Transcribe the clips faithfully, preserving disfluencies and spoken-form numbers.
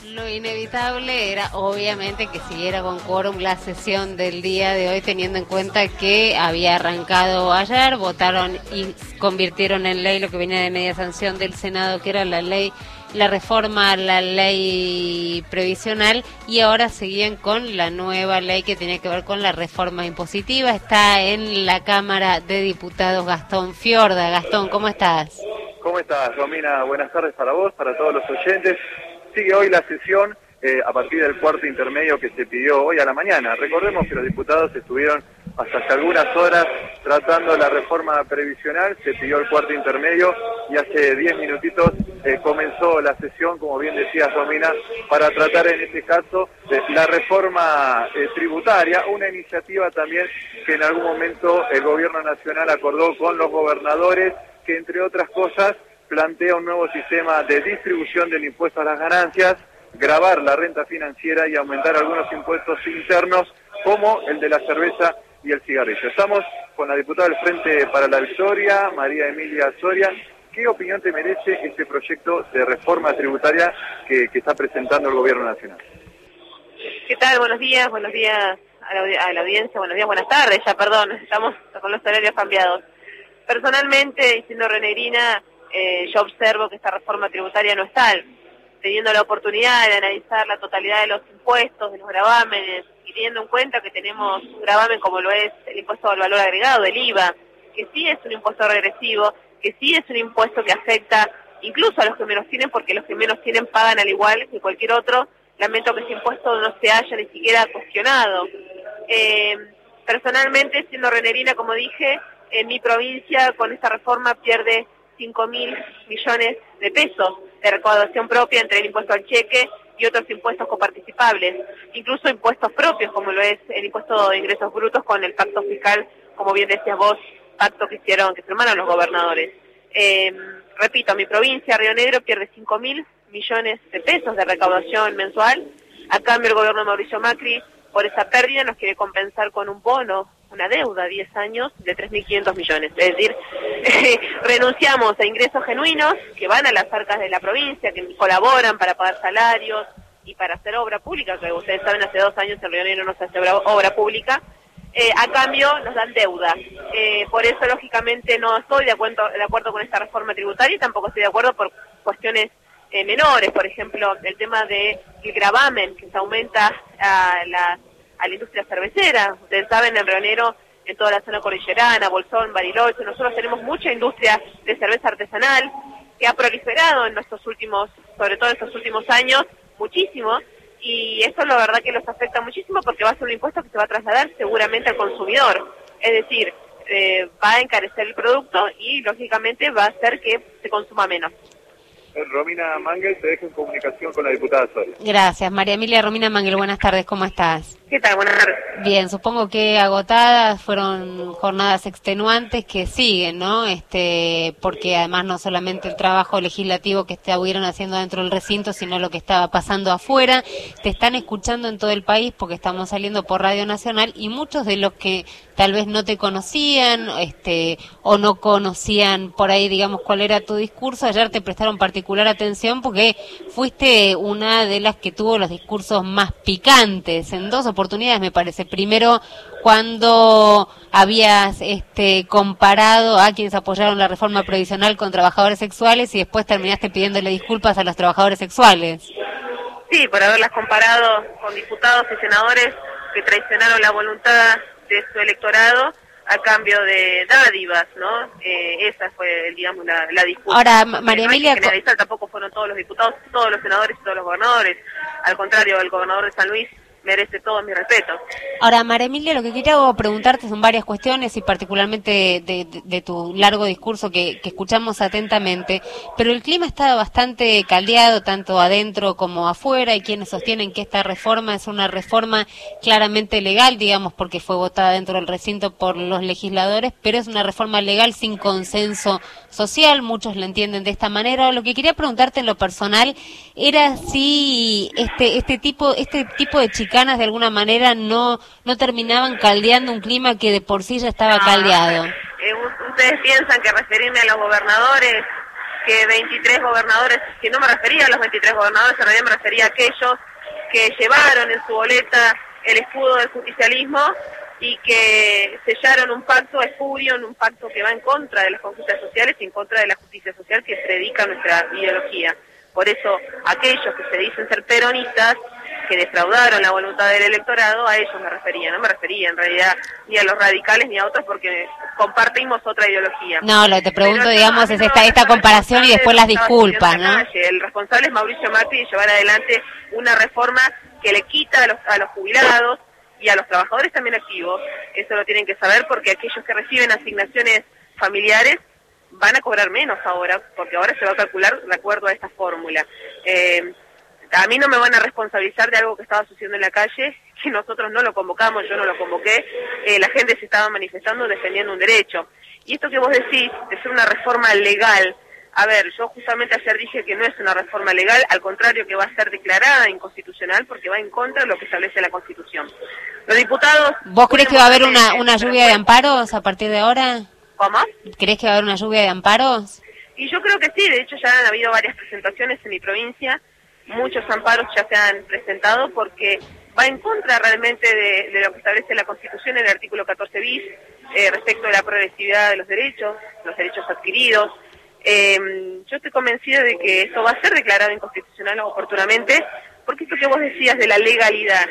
Lo inevitable era, obviamente, que siguiera con quórum la sesión del día de hoy, teniendo en cuenta que había arrancado ayer, votaron y convirtieron en ley lo que venía de media sanción del Senado, que era la ley, la reforma a la ley previsional, y ahora seguían con la nueva ley que tenía que ver con la reforma impositiva. Está en la Cámara de Diputados Gastón Fiorda. Gastón, ¿cómo estás? ¿Cómo estás, Romina? Buenas tardes para vos, para todos los oyentes. Sigue hoy la sesión eh, a partir del cuarto intermedio que se pidió hoy a la mañana. Recordemos que los diputados estuvieron hasta hace algunas horas tratando la reforma previsional, se pidió el cuarto intermedio y hace diez minutitos eh, comenzó la sesión, como bien decías, Romina, para tratar en este caso de la reforma eh, tributaria, una iniciativa también que en algún momento el gobierno nacional acordó con los gobernadores, que entre otras cosas plantea un nuevo sistema de distribución del impuesto a las ganancias, gravar la renta financiera y aumentar algunos impuestos internos como el de la cerveza y el cigarrillo. Estamos con la diputada del Frente para la Victoria, María Emilia Soria. ¿Qué opinión te merece este proyecto de reforma tributaria que, que está presentando el Gobierno Nacional? ¿Qué tal? Buenos días, buenos días a la, a la audiencia, buenos días, buenas tardes, ya perdón, estamos con los horarios cambiados. Personalmente, y siendo renegrina, eh, yo observo que esta reforma tributaria no es tal. Teniendo la oportunidad de analizar la totalidad de los impuestos, de los gravámenes, y teniendo en cuenta que tenemos un gravamen como lo es el impuesto al valor agregado, el I V A, que sí es un impuesto regresivo, que sí es un impuesto que afecta incluso a los que menos tienen, porque los que menos tienen pagan al igual que cualquier otro. Lamento que ese impuesto no se haya ni siquiera cuestionado. Eh, personalmente, siendo renegrina, como dije, en mi provincia con esta reforma pierde cinco mil millones de pesos de recaudación propia entre el impuesto al cheque y otros impuestos coparticipables, incluso impuestos propios como lo es el impuesto de ingresos brutos con el pacto fiscal, como bien decías vos, pacto que hicieron, que firmaron los gobernadores. Eh, repito, mi provincia, Río Negro, pierde cinco mil millones de pesos de recaudación mensual. A cambio el gobierno de Mauricio Macri, por esa pérdida, nos quiere compensar con un bono, una deuda a diez años de tres mil quinientos millones. Es decir, renunciamos a ingresos genuinos que van a las arcas de la provincia, que colaboran para pagar salarios y para hacer obra pública, que ustedes saben, hace dos años en Río Negro no se hace obra, obra pública. Eh, a cambio nos dan deuda. Eh, por eso, lógicamente, no estoy de acuerdo, de acuerdo con esta reforma tributaria y tampoco estoy de acuerdo por cuestiones eh, menores. Por ejemplo, el tema del gravamen, que se aumenta a la a la industria cervecera. Ustedes saben, en Río Negro, en toda la zona cordillerana, Bolsón, Bariloche, nosotros tenemos mucha industria de cerveza artesanal que ha proliferado en nuestros últimos, sobre todo en estos últimos años, muchísimo, y eso la verdad que los afecta muchísimo porque va a ser un impuesto que se va a trasladar seguramente al consumidor. Es decir, eh, va a encarecer el producto y lógicamente va a hacer que se consuma menos. Romina Mangel, te dejo en comunicación con la diputada Soria. Gracias. María Emilia. Romina Mangel, buenas tardes, ¿cómo estás? ¿Qué tal? Buenas tardes. Bien, supongo que agotadas, fueron jornadas extenuantes que siguen, ¿no? Este, porque además no solamente el trabajo legislativo que estuvieron haciendo dentro del recinto, sino lo que estaba pasando afuera. Te están escuchando en todo el país porque estamos saliendo por Radio Nacional y muchos de los que tal vez no te conocían, este, o no conocían por ahí, digamos, cuál era tu discurso, ayer te prestaron particular atención porque fuiste una de las que tuvo los discursos más picantes en dos oportunidades, me parece. Primero, cuando habías este, comparado a quienes apoyaron la reforma previsional con trabajadores sexuales y después terminaste pidiéndole disculpas a los trabajadores sexuales. Sí, por haberlas comparado con diputados y senadores que traicionaron la voluntad de su electorado a cambio de dádivas, ¿no? Eh, esa fue, digamos, la, la disputa. Ahora, María Emilia... En general tampoco fueron todos los diputados, todos los senadores y todos los gobernadores. Al contrario, el gobernador de San Luis merece todo mi respeto. Ahora, María Emilia, lo que quería preguntarte son varias cuestiones y particularmente de, de, de tu largo discurso que, que escuchamos atentamente, pero el clima está bastante caldeado tanto adentro como afuera. Hay quienes sostienen que esta reforma es una reforma claramente legal, digamos, porque fue votada dentro del recinto por los legisladores, pero es una reforma legal sin consenso social, muchos la entienden de esta manera. Lo que quería preguntarte en lo personal era si este este tipo este tipo de chicanas de alguna manera no no terminaban caldeando un clima que de por sí ya estaba no, caldeado. Eh, ¿Ustedes piensan que referirme a los gobernadores que veintitrés gobernadores, que no me refería a los veintitrés gobernadores, en realidad me refería a aquellos que llevaron en su boleta el escudo del justicialismo y que sellaron un pacto espurio, un pacto que va en contra de las conquistas sociales y en contra de la justicia social que predica nuestra ideología. Por eso, aquellos que se dicen ser peronistas, que defraudaron la voluntad del electorado, a ellos me refería, no me refería en realidad ni a los radicales ni a otros porque compartimos otra ideología. No, lo que te pregunto, Pero, digamos, no, es no, esta, no, esta no, comparación y después las disculpas, ¿no? Calle. El responsable es Mauricio Macri de llevar adelante una reforma que le quita a los, a los jubilados y a los trabajadores también activos. Eso lo tienen que saber porque aquellos que reciben asignaciones familiares van a cobrar menos ahora, porque ahora se va a calcular de acuerdo a esta fórmula. Eh, a mí no me van a responsabilizar de algo que estaba sucediendo en la calle, que nosotros no lo convocamos, yo no lo convoqué, eh, la gente se estaba manifestando defendiendo un derecho. Y esto que vos decís, de ser una reforma legal, a ver, yo justamente ayer dije que no es una reforma legal, al contrario que va a ser declarada inconstitucional porque va en contra de lo que establece la Constitución. Los diputados... ¿Vos crees que va a haber una, una lluvia de amparos a partir de ahora? ¿Cómo? ¿Crees que va a haber una lluvia de amparos? Y yo creo que sí, de hecho ya han habido varias presentaciones en mi provincia, muchos amparos ya se han presentado porque va en contra realmente de, de lo que establece la Constitución en el artículo catorce bis, eh, respecto de la progresividad de los derechos, los derechos adquiridos. Eh, yo estoy convencida de que esto va a ser declarado inconstitucional oportunamente, porque esto que vos decías de la legalidad.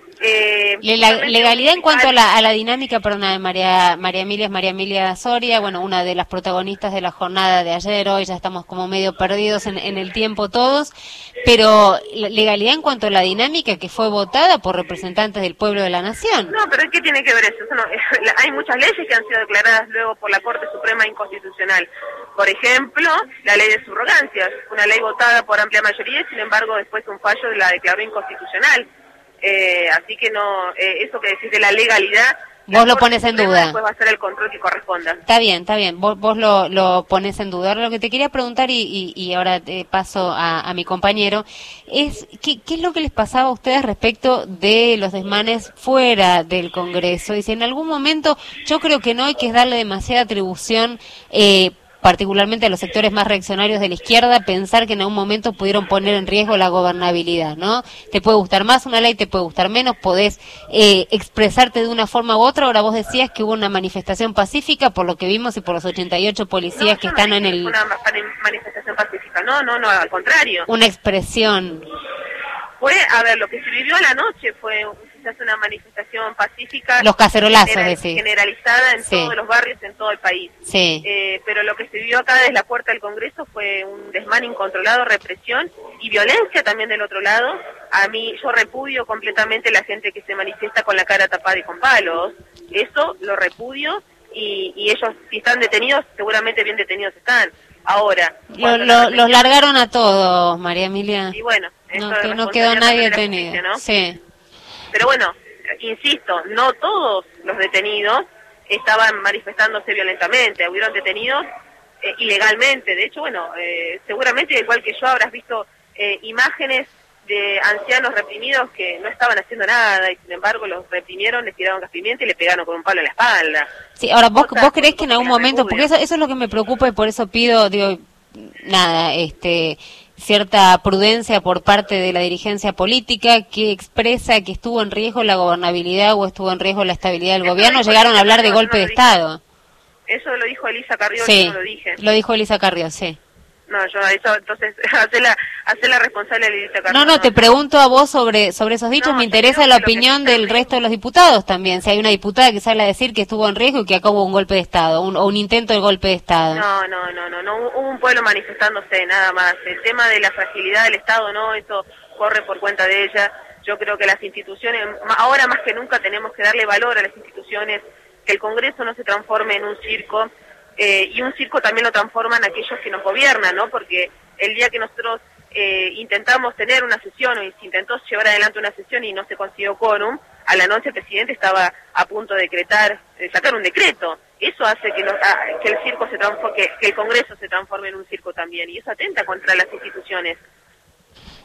Eh, la legalidad en cuanto a la, a la dinámica, perdona, de María, María Emilia es María Emilia Soria, bueno, una de las protagonistas de la jornada de ayer. Hoy ya estamos como medio perdidos en, en el tiempo todos, pero la legalidad en cuanto a la dinámica que fue votada por representantes del pueblo de la nación. No, pero ¿qué tiene que ver eso? eso no, hay muchas leyes que han sido declaradas luego por la Corte Suprema inconstitucional. Por ejemplo, la ley de subrogancias, una ley votada por amplia mayoría y sin embargo después un fallo la declaró inconstitucional. Eh, así que no, eh, eso que decís de la legalidad... Vos lo pones en duda. Después va a ser el control que corresponda. Está bien, está bien. Vos, vos lo, lo pones en duda. Ahora lo que te quería preguntar, y, y, y ahora te paso a, a mi compañero, es ¿qué, qué es lo que les pasaba a ustedes respecto de los desmanes fuera del Congreso. Y si en algún momento, yo creo que no hay que darle demasiada atribución, eh, particularmente a los sectores más reaccionarios de la izquierda, pensar que en algún momento pudieron poner en riesgo la gobernabilidad, ¿no? Te puede gustar más una ley, te puede gustar menos, podés eh, expresarte de una forma u otra. Ahora vos decías que hubo una manifestación pacífica, por lo que vimos, y por los ochenta y ocho policías no, que no están en el... una manifestación pacífica, no, no, no, al contrario. Una expresión. Fue, a ver, lo que se vivió a la noche fue quizás una manifestación pacífica. Los cacerolazos, general, decís. Generalizada en sí. todos los barrios, en todo el país. Sí. Eh, pero lo que se vivió acá desde la puerta del Congreso fue un desmán incontrolado, represión y violencia también del otro lado. A mí, yo repudio completamente la gente que se manifiesta con la cara tapada y con palos. Eso lo repudio y, y ellos, si están detenidos, seguramente bien detenidos están. Ahora, lo, lo, los largaron a todos, María Emilia. Y bueno, no, que no quedó nadie detenido. Justicia, ¿no? Sí. Pero bueno, insisto, no todos los detenidos estaban manifestándose violentamente, hubieron detenidos eh, ilegalmente. De hecho, bueno, eh, seguramente igual que yo habrás visto eh, imágenes de ancianos reprimidos que no estaban haciendo nada y sin embargo los reprimieron, les tiraron gas pimienta y le pegaron con un palo en la espalda. Sí, ahora vos, vos creés que en algún momento, porque eso, eso es lo que me preocupa y por eso pido, digo, nada, este, cierta prudencia por parte de la dirigencia política que expresa que estuvo en riesgo la gobernabilidad o estuvo en riesgo la estabilidad del gobierno. Llegaron a hablar de golpe de Estado. Eso lo dijo Elisa Carrió, sí, yo no lo dije. Lo dijo Elisa Carrió, sí. No, yo eso, entonces, hacela, hacela responsable de Elisa Carrió. No, no, te pregunto a vos sobre sobre esos dichos. No, me interesa la opinión del que... resto de los diputados también. Si hay una diputada que sale a decir que estuvo en riesgo y que acá hubo un golpe de Estado, un, o un intento de golpe de Estado. No, no, no, no, no, hubo un pueblo manifestándose, nada más. El tema de la fragilidad del Estado, no, eso corre por cuenta de ella. Yo creo que las instituciones, ahora más que nunca tenemos que darle valor a las instituciones, que el Congreso no se transforme en un circo. Eh, y un circo también lo transforman aquellos que nos gobiernan, ¿no? Porque el día que nosotros eh, intentamos tener una sesión o se intentó llevar adelante una sesión y no se consiguió quórum, a la noche el presidente estaba a punto de decretar, de sacar un decreto. Eso hace que, los, ah, que el circo se transforme, que, que el Congreso se transforme en un circo también, y eso atenta contra las instituciones.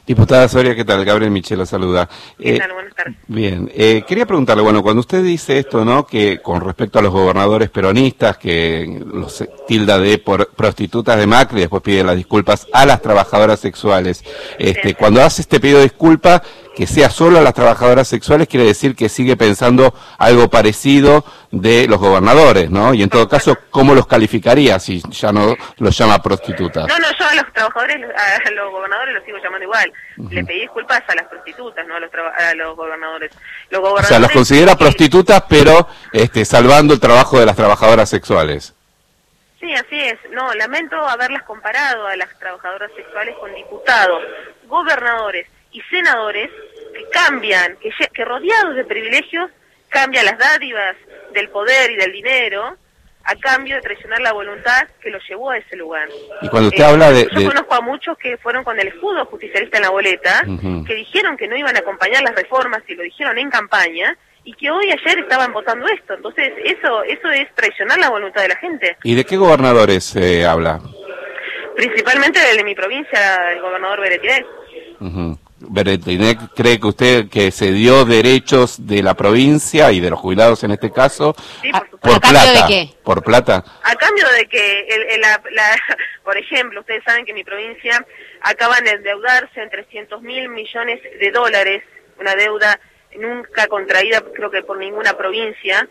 Diputada Soria, ¿qué tal? Gabriel Michelo saluda. ¿Qué Eh, tal? Buenas tardes. Bien, eh, quería preguntarle, bueno, cuando usted dice esto, ¿no?, que con respecto a los gobernadores peronistas, que los tilda de por, prostitutas de Macri, después pide las disculpas a las trabajadoras sexuales, este, Sí. cuando hace este pedido de disculpa, que sea solo a las trabajadoras sexuales, quiere decir que sigue pensando algo parecido de los gobernadores, ¿no? Y en todo caso, ¿cómo los calificaría si ya no los llama prostitutas? No, no, yo a los trabajadores, a los gobernadores los sigo llamando igual. Uh-huh. Le pedí disculpas a las prostitutas, no a los, a los gobernadores. Los O gobernadores. sea, los considera eh, prostitutas, pero este, salvando el trabajo de las trabajadoras sexuales. Sí, así es. No, lamento haberlas comparado a las trabajadoras sexuales con diputados, gobernadores y senadores que cambian, que, que rodeados de privilegios, cambian las dádivas del poder y del dinero a cambio de traicionar la voluntad que los llevó a ese lugar. Y cuando usted Eh, habla de... Yo de... conozco a muchos que fueron con el escudo justicialista en la boleta, Uh-huh. que dijeron que no iban a acompañar las reformas y lo dijeron en campaña, y que hoy ayer estaban votando esto. Entonces, eso eso es traicionar la voluntad de la gente. ¿Y de qué gobernadores eh, habla? Principalmente del de mi provincia, el gobernador Beretier. Uh-huh. Beretinek, ¿cree que usted que se dio derechos de la provincia y de los jubilados en este caso Sí, Ah, por supuesto. por ¿A cambio plata? de qué? ¿Por plata? A cambio de que, el, el- la, la- por ejemplo, ustedes saben que mi provincia acaban de endeudarse en trescientos mil millones de dólares, una deuda nunca contraída, creo que por ninguna provincia,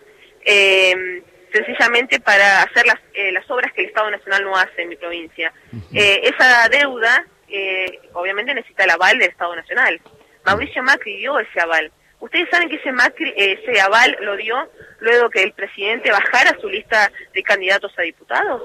eh, sencillamente para hacer las, eh, las obras que el Estado Nacional no hace en mi provincia. Eh, esa deuda, eh, obviamente, necesita el aval del Estado Nacional. Mauricio Macri dio ese aval. Ustedes saben que ese, Macri, eh, ese aval lo dio luego que el presidente bajara su lista de candidatos a diputados,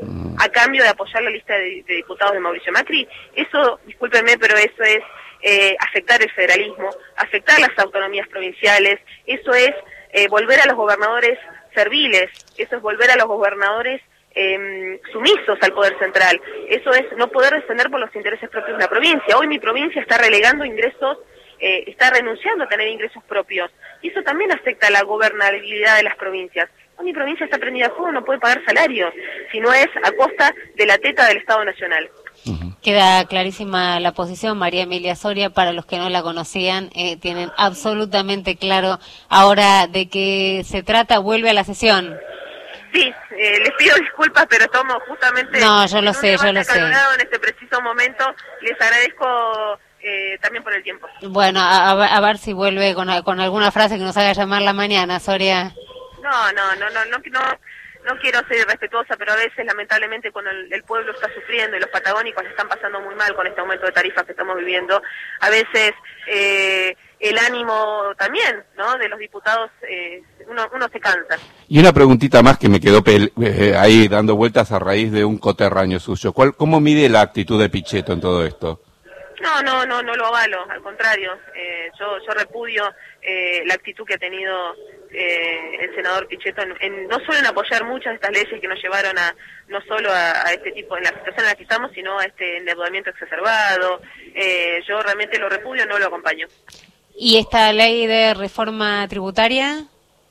a cambio de apoyar la lista de, de diputados de Mauricio Macri. Eso, discúlpenme, pero eso es eh, afectar el federalismo, afectar las autonomías provinciales, eso es eh, volver a los gobernadores serviles, eso es volver a los gobernadores eh, sumisos al poder central, eso es no poder defender por los intereses propios de la provincia. Hoy mi provincia está relegando ingresos, eh, está renunciando a tener ingresos propios, y eso también afecta a la gobernabilidad de las provincias. Hoy mi provincia está prendida a fuego, no puede pagar salarios, si no es a costa de la teta del Estado Nacional. Queda clarísima la posición. María Emilia Soria, para los que no la conocían, eh, tienen absolutamente claro ahora de qué se trata. Vuelve a la sesión. Sí, eh, les pido disculpas, pero estamos justamente... No, yo lo en un sé, yo debate lo sé. acalorado en este preciso momento. Les agradezco eh, también por el tiempo. Bueno, a, a- a ver si vuelve con, con alguna frase que nos haga llamar la mañana, Soria. No, no, no, no, no, no, no quiero ser irrespetuosa, pero a veces, lamentablemente, cuando el, el pueblo está sufriendo y los patagónicos están pasando muy mal con este aumento de tarifas que estamos viviendo, a veces eh, el ánimo también, ¿no?, de los diputados, eh, uno, uno se cansa. Y una preguntita más que me quedó pel- eh, ahí dando vueltas a raíz de un coterraño suyo. ¿Cuál, ¿Cómo mide la actitud de Pichetto en todo esto? No, no, no, no lo avalo, al contrario, eh, yo, yo repudio eh, la actitud que ha tenido eh, el senador Pichetto, en, en, no solo en apoyar muchas de estas leyes que nos llevaron a, no solo a, a este tipo, en la situación en la que estamos, sino a este endeudamiento exacerbado. Eh, yo realmente lo repudio, no lo acompaño. ¿Y esta ley de reforma tributaria?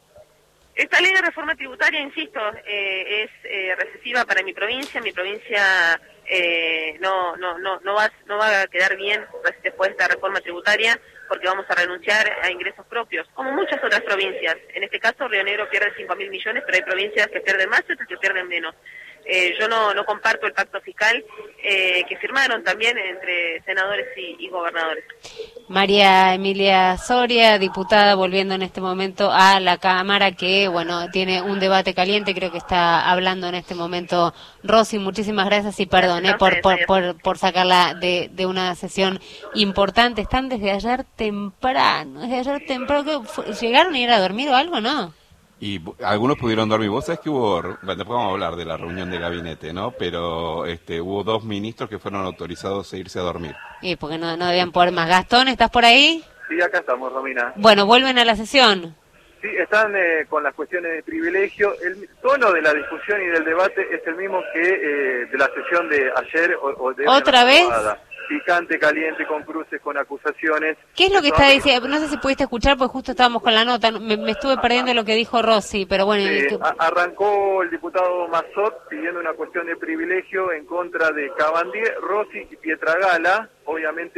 Esta ley de reforma tributaria, insisto, eh, es eh, recesiva para mi provincia. Mi provincia eh, no, no, no, no, va, no va a quedar bien después de esta reforma tributaria, porque vamos a renunciar a ingresos propios, como muchas otras provincias. En este caso, Río Negro pierde cinco mil millones, pero hay provincias que pierden más y otras que pierden menos. Eh, yo no, no comparto el pacto fiscal eh, que firmaron también entre senadores y, y gobernadores. María Emilia Soria, diputada, volviendo en este momento a la Cámara, que, bueno, tiene un debate caliente, creo que está hablando en este momento Rosy. Muchísimas gracias y perdón eh, por, por, por, por sacarla de, de una sesión importante. Están desde ayer temprano, desde ayer temprano, ¿qué fue? ¿Llegaron a ir a dormir o algo, no? Y algunos pudieron dormir. Vos sabés que hubo, bueno, después vamos a hablar de la reunión de gabinete, ¿no? Pero este, hubo dos ministros que fueron autorizados a irse a dormir. Y porque no, no debían poder más. Gastón, ¿estás por ahí? Sí, acá estamos, Romina. Bueno, vuelven a la sesión. Sí, están eh, con las cuestiones de privilegio. El tono de la discusión y del debate es el mismo que eh, de la sesión de ayer o, o de ¿Otra vez? Madrugada. Picante, caliente, con cruces, con acusaciones. ¿Qué es lo que está Son- diciendo? No sé si pudiste escuchar, porque justo estábamos con la nota. Me, me estuve perdiendo lo que dijo Rosy, pero bueno. Eh, que- a- arrancó el diputado Mazot pidiendo una cuestión de privilegio en contra de Cabandier, Rossi y Pietragala. Obviamente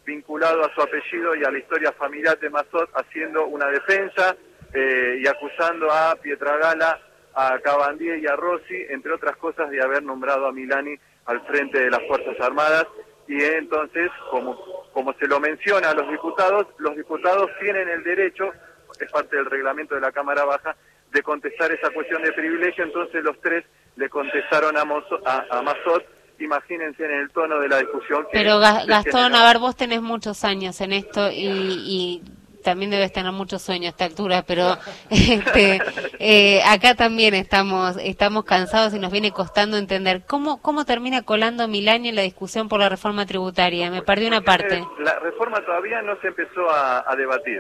vinculado a su apellido y a la historia familiar de Mazot, haciendo una defensa eh, y acusando a Pietragala, a Cabandier y a Rossi, entre otras cosas, de haber nombrado a Milani al frente de las Fuerzas Armadas. Y entonces, como, como se lo menciona a los diputados, los diputados tienen el derecho, es parte del reglamento de la Cámara Baja, de contestar esa cuestión de privilegio. Entonces los tres le contestaron a, Mozo, a, a Mazot. Imagínense en el tono de la discusión. Que Pero Gastón, a ver, vos tenés muchos años en esto y... y... también debes tener mucho sueño a esta altura, pero este, eh, acá también estamos estamos cansados y nos viene costando entender cómo cómo termina colando Milani en la discusión por la reforma tributaria. Me perdí una parte. La reforma todavía no se empezó a, a debatir.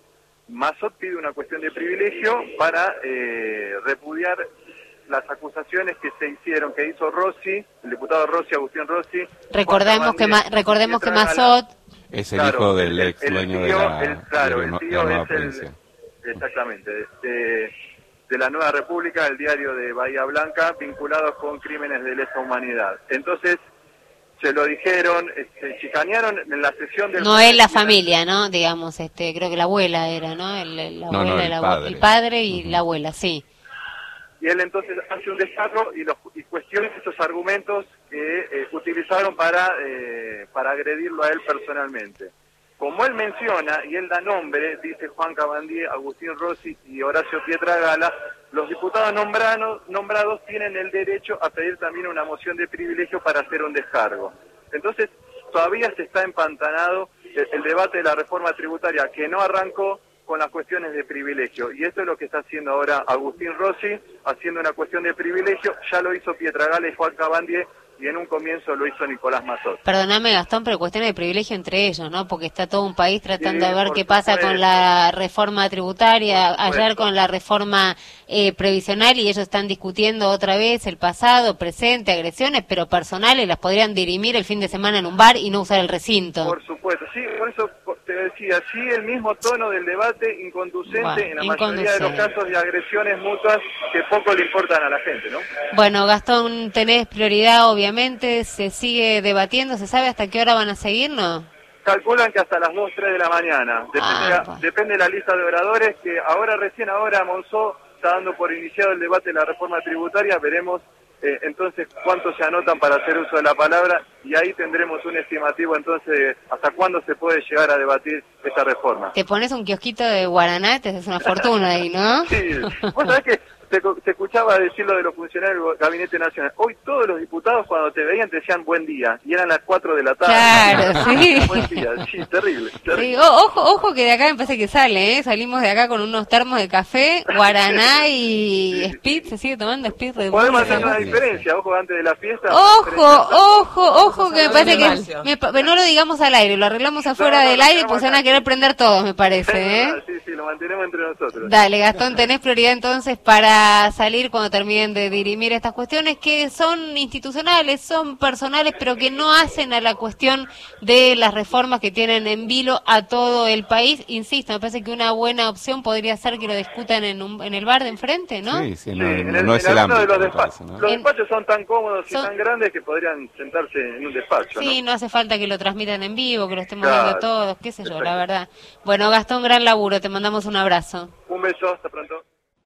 Mazot pide una cuestión de privilegio para eh, repudiar las acusaciones que se hicieron, que hizo Rossi, el diputado Rossi, Agustín Rossi. Recordemos que ma, recordemos que Mazot es el claro, hijo del ex dueño de la, el, claro, de la, el tío de la nueva es provincia. El, exactamente, de, de la Nueva República, el diario de Bahía Blanca, vinculados con crímenes de lesa humanidad. Entonces, se lo dijeron, se chicanearon en la sesión del... No es la familia, ¿no? Digamos, este, creo que la abuela era, ¿no? El, el, la no, abuela, no, el, la, padre. el padre y uh-huh. la abuela, sí. Y él entonces hace un descargo y, los, y cuestiona estos argumentos que eh, utilizaron para, eh, para agredirlo a él personalmente. Como él menciona, y él da nombre, dice Juan Cabandier, Agustín Rossi y Horacio Pietragala, los diputados nombrados, nombrados tienen el derecho a pedir también una moción de privilegio para hacer un descargo. Entonces, todavía se está empantanado el, el debate de la reforma tributaria, que no arrancó con las cuestiones de privilegio. Y esto es lo que está haciendo ahora Agustín Rossi, haciendo una cuestión de privilegio. Ya lo hizo Pietragala y Juan Cabandier, y en un comienzo lo hizo Nicolás Mazot. Perdóname, Gastón, pero cuestiones de privilegio entre ellos, ¿no? Porque está todo un país tratando sí, de ver qué supuesto. pasa con la reforma tributaria, ayer con la reforma eh, previsional, y ellos están discutiendo otra vez el pasado, presente, agresiones, pero personales, las podrían dirimir el fin de semana en un bar y no usar el recinto. Por supuesto, sí, por eso te decía, sí, el mismo tono del debate inconducente bueno, en la mayoría de los casos de agresiones mutuas que poco le importan a la gente, ¿no? Bueno, Gastón, tenés prioridad, obviamente, se sigue debatiendo, ¿se sabe hasta qué hora van a seguir, no? Calculan que hasta las dos, tres de la mañana, depende, ah, la, depende de la lista de oradores, que ahora, recién ahora, Monzó está dando por iniciado el debate de la reforma tributaria, veremos eh, entonces cuántos se anotan para hacer uso de la palabra, y ahí tendremos un estimativo entonces hasta cuándo se puede llegar a debatir esta reforma. Te pones un kiosquito de guaraná, te haces una fortuna ahí, ¿no? Sí, vos sabés que te, te escuchaba decir lo de los funcionarios del Gabinete Nacional. Hoy todos los diputados cuando te veían te decían buen día, y eran las cuatro de la tarde. Claro, sí. Buen día, sí, terrible. terrible. Sí, o, ojo, ojo que de acá me parece que sale, ¿eh? Salimos de acá con unos termos de café, guaraná y sí, Speed, sí. Se sigue tomando Speed Red Bull. Podemos hacer una diferencia, ojo, antes de la fiesta. Ojo, ojo, ojo, que me parece que... Me, no lo digamos al aire, lo arreglamos afuera no, no, del aire, pues se van a querer prender todos, me parece, ¿eh? Sí, sí, lo mantenemos entre nosotros. Dale, Gastón, tenés prioridad entonces para salir cuando terminen de dirimir estas cuestiones que son institucionales, son personales, pero que no hacen a la cuestión de las reformas que tienen en vilo a todo el país. Insisto, me parece que una buena opción podría ser que lo discutan en, un, en el bar de enfrente, ¿no? Sí, sí, no, sí, no, el, no es el ámbito. De los, despachos, ¿no? Los despachos son tan cómodos y son... tan grandes que podrían sentarse en un despacho, Sí, ¿no? no hace falta que lo transmitan en vivo, que lo estemos claro, viendo todos, qué sé yo, la verdad. Bueno, Gastón, gran laburo, te mandamos un abrazo. Un beso, hasta pronto.